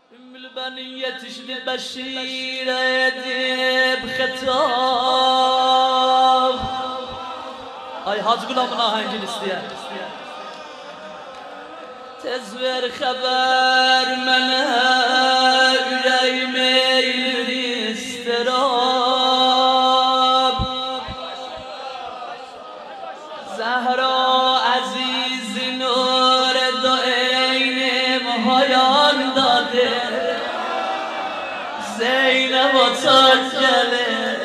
Ümmül benin yetişli beşir edip hitap. Ay Hacı Gulam'ın ahengini isteyen. Tez ver haber mene yüreğime eğilir istirab. Zehra aziz nur do eynim hayandadır. Zeynep atar gelir.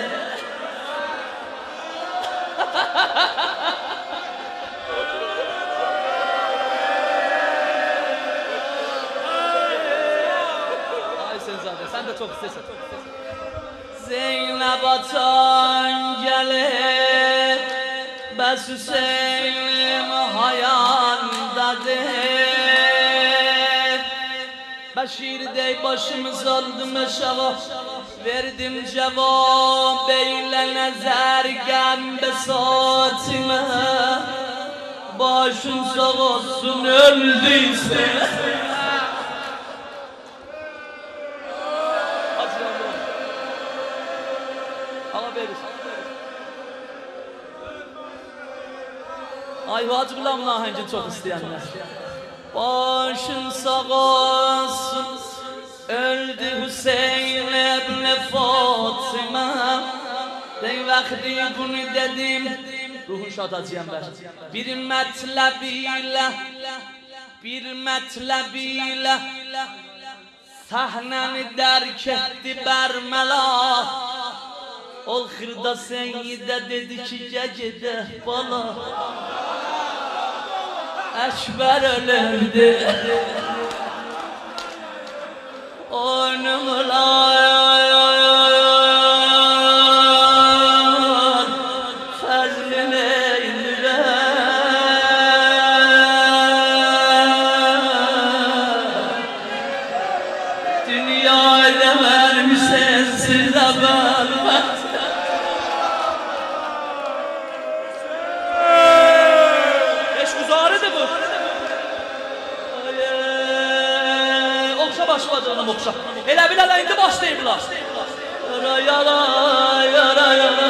Sen de çok istesin. Zeynep atan gelir, Bes Hüseyin'im hayandadır. Beşir dey başımız aldım aşağı, verdim cevap beyle nezer gem besatime. Başın sağ olsun öldüyse. Ay Hacı Gulam'ın ahengini çok isteyenler. Başın sağ olsun öldü Hüseyin ebn Fatıma. Den vakti bunu dedim, ruhun şad acıyan ver. Bir metlebiyle sahneni derk etti Bermela. Ol hırda seyyide dedi ki gecede bala Eşber ölürdü. Onumlar fezline indiler. Dünyada vermiş sensiz haber. Başladığını okşa. Elə bilələ indi başlayıblar. Yara yara yara yara.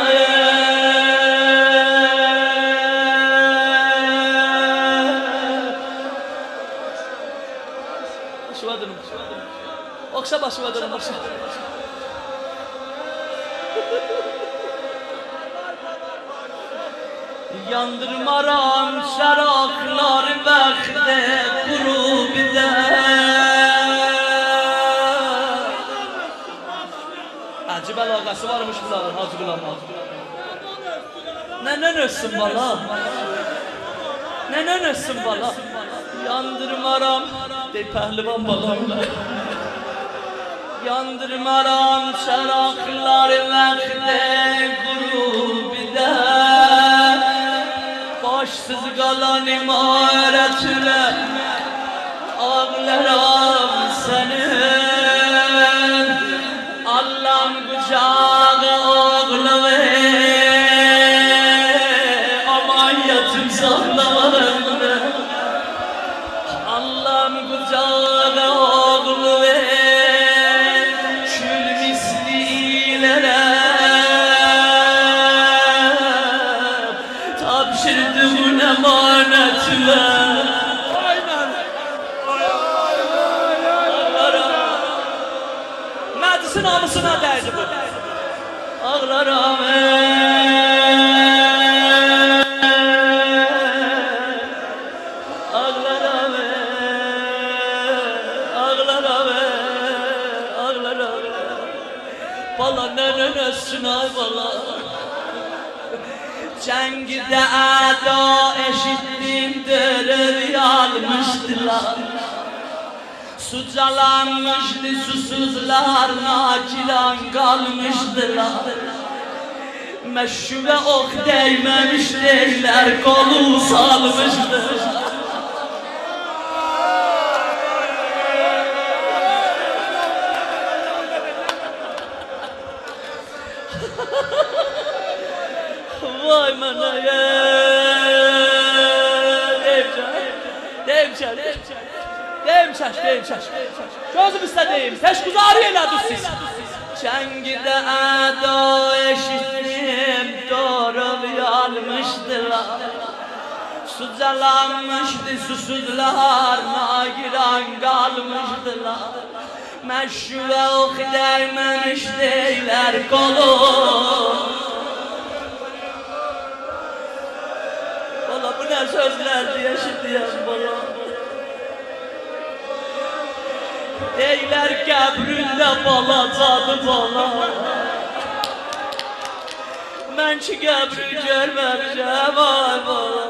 Başladığını okşa başladığını okşa. Yandırmaram şaraklar vakti grubide. Acı belagası varmış bunların Hacı Gulam'ın. Nenen ölsün bala. Nenen ölsün bala. Yandırmaram dey pehlivan balamlar. Yandırmaram şaraklar vakti grubide. Başsız kalan imaretüle ağlarım seni. Allah'ım kucağı oğlu aman yatım sallalarımda. Allah'ım kucağı oğlu kül misli ilere tapşırdım emanetüle. Namusuna derdi bu. Ağlarım ağlarım ağlarım bala nenen ölsün ay bala. Cengide ada eşittim dörür almıştılar. Sucalanmıştı susuzlar, nakilan kalmıştılar. Meşhube ok değmemiş değiller, kolu salmıştı. Vay manaya. Dem çaş. Gözüm istediğim, teşkuzarı eylediniz siz. Çengide eda eşittim, doğru yanmıştılar. Sucalanmıştı susuzlar, nagiran kalmıştılar. Meşhur ok değmemiş değiller kolum. Valla bu ne sözler diye şiddiyen bana. Deyler qəbrində balacadı bala. Mən ki qəbri görməmişəm ay bala.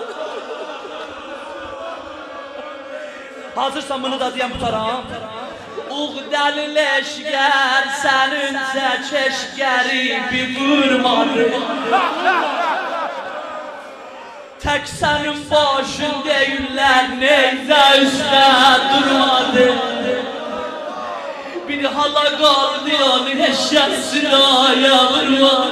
Hazırsan bunu da deyəm qutaram. Uğdəli leşgər sənincə keşgəri bir vurmadı. Tək sənin başın deyirlər neydə üstə durmadı. Bir hala qaldı yani eşyası da vurmadı.